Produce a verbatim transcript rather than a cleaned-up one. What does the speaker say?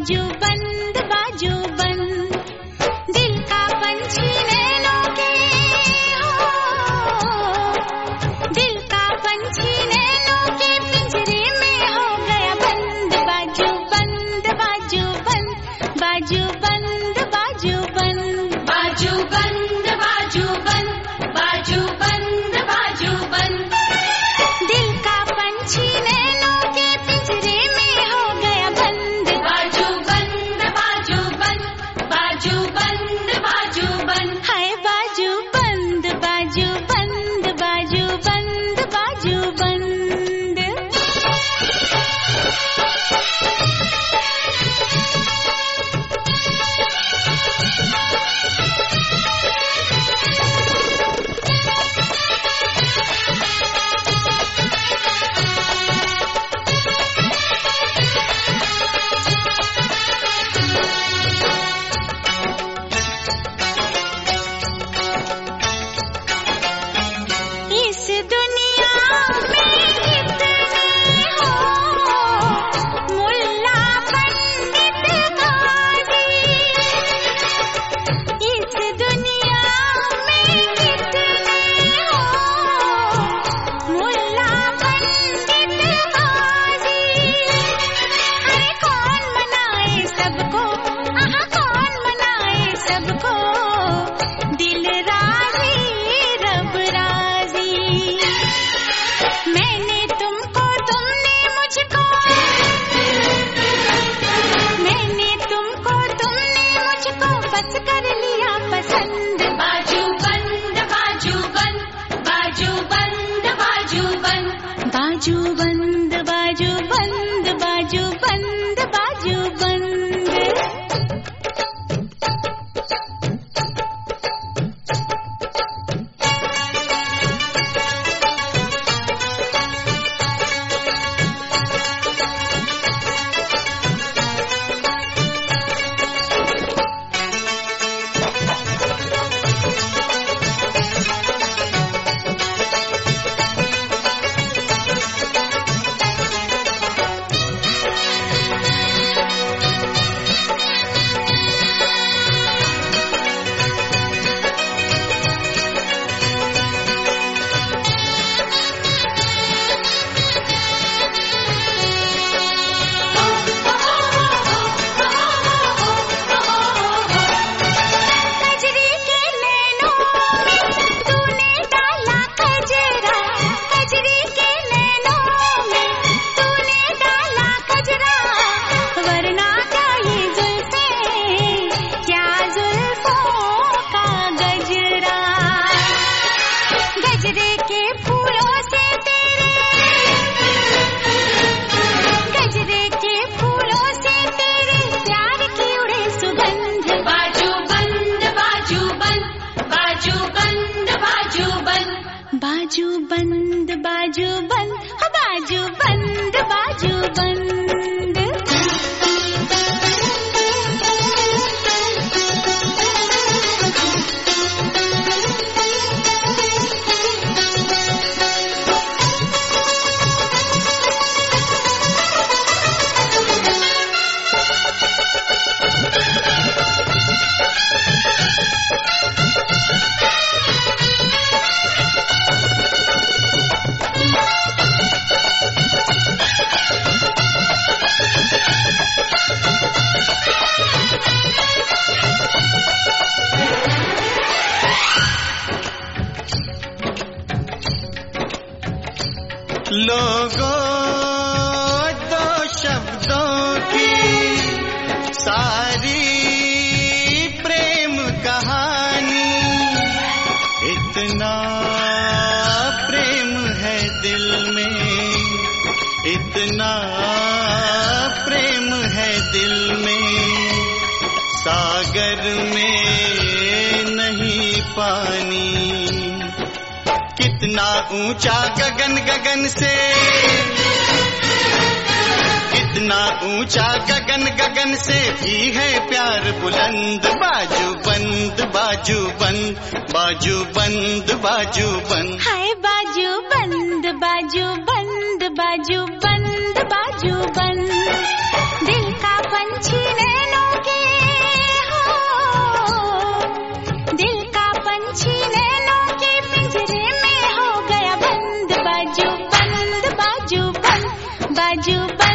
बाजू बंद बाजू बंद, दिल का पंछी नैनों के हो, दिल का पंछी नैनों के पिंजरे में हो गया बंद। बाजू बंद बाजू बंद, बाजू बंद बाजू बंद, बाजू बंद बाजू बंद, बाजू बंद बाजू बंद, दिल का पंछी नैनों के पिंजरे में हो गया बंद। बाजू बंद बाजू बंद, बाजू बंद बाजू बंद, हाय बाजू बंद बाजू बंद, बाजू बंद बाजू बंद। इस दुनिया में कितने हो मुल्ला पंडित गाजी, इस दुनिया में कितने हो मुल्ला पंडित गाजी। अरे कौन मनाए सबको, आहा कौन मनाए सबको, दिल राजी रब राजी। मैंने तुमको तुमने मुझको, मैंने तुमको तुमने मुझको बस कर लिया पसंद। बाजू बंद बाजू बंद, बाजू बंद बाजू बंद, बाजू बंद बाजू बंद, बाजू बंद बाजू बंद। कजरी के नैनों में तूने डाला कजरा, कजरी के नैनों में तूने डाला कजरा, वरना क्या ये जुल्फें, क्या जुल्फों का गजरा। गजरे के फूलों से तेरे, गजरे के फूलों से तेरे प्यार की उड़े सुगंध। बाजू बंद बाजू बंद, बाजू बंद बाजू बंद, बाजू बंद बाजू बंद, हाँ, बाजू बंद बाजू बंद। लोगों दो शब्दों की सारी प्रेम कहानी, इतना प्रेम है दिल में, इतना प्रेम है दिल में, सागर में नहीं पानी। कितना ऊंचा गगन गगन से, कितना ऊंचा गगन गगन से भी है प्यार बुलंद। बाजू बंद बाजू बंद, बाजू बंद बाजू बंद, हाय बाजू बंद बाजू बंद, बाजू बंद बाजू बंद, दिल का पंछी ने बाजू बंद